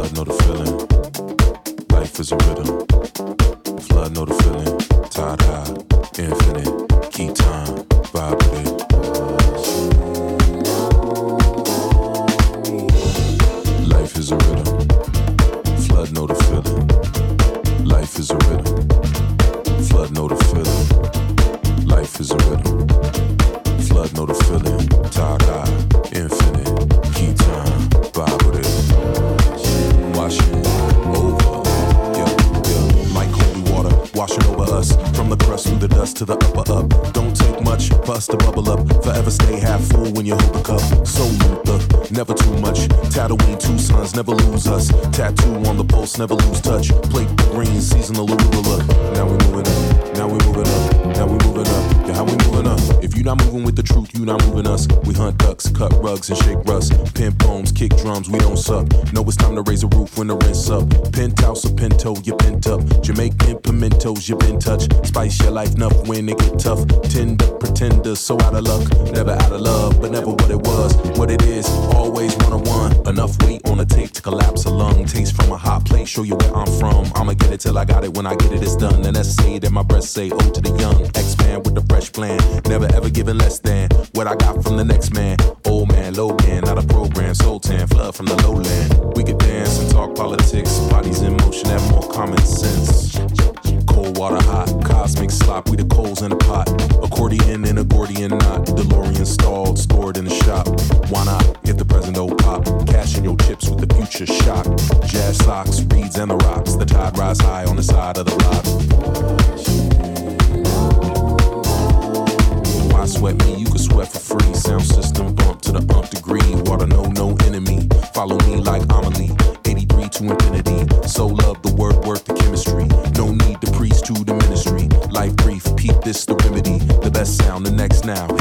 Flood know the feeling. Life is a rhythm. Flood know the feeling. Tide high, infinite. Key time, vibe with it. Life is a rhythm. Flood know the feeling. Life is a rhythm. Flood know the feeling. Life is a rhythm. Flood know the feeling. Tide high, infinite. Key time, vibe with it. Wash it over. Yeah. Like holy water, washing over us. From the crust through the dust to the upper up. Don't take much for us to bubble up. Forever stay half full when you hold the cup. So Luther, never too much. Tatooine, two sons, never lose us. Tattoo on the pulse, never lose touch. Plate the green, seasonal arugula. Now we moving up, now we moving up, now we moving up. Yeah, how we moving up? If you not moving with the truth, you not moving us. We hunt ducks, cut rugs, and shake rust. Pin poems, kick drums, we don't suck. Know it's time to raise a roof when the rent's up. Penthouse or pinto, you bent up. Jamaican pimentos, you been touched. Spice your life enough when it get tough. Tender pretenders, so out of luck. Never out of love, but never what it was. What it is, always one-on-one. Enough weight on the tape to collapse a lung. Taste from a hot plate, show you where I'm from. I'ma get it till I got it, when I get it, it's done. And that's say that my breasts say, oh to the young. Expand with the fresh plan. Never ever giving less than what I got from the next man. Old man, low man, not a program. Soul tan, flood from the lowland. We could dance and talk politics. Bodies in motion have more common sense. Cold water hot, cosmic slop, we the coals in the pot. Accordion and a Gordian knot. DeLorean stalled, stored in the shop. Why not, if the present don't pop? Cashing your chips with the future shock. Jazz socks, reeds and the rocks. The tide rise high on the side of the block. Why sweat me? You can sweat for free. Sound system bump to the umph degree. Water no enemy. Follow me like Amelie. 83 to infinity. So love the word, work the chemistry. No need to preach to the ministry. Life brief, peep this the remedy. The best sound, the next now.